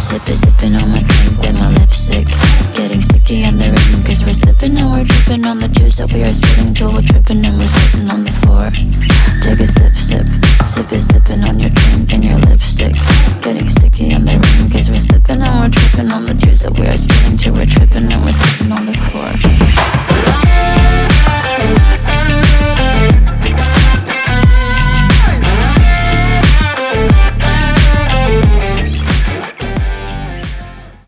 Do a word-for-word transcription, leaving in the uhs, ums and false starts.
Sippin', sippin' on my drink with my lipstick. Getting sticky on the rim, cause we're slipping and we're dripping on the juice that we are spitting till we're tripping and we're sitting on the floor. Take a sip, sip, sippin', sippin' on your drink and your lipstick. Getting sticky on the rim, cause we're slipping and we're dripping on the juice that we are spitting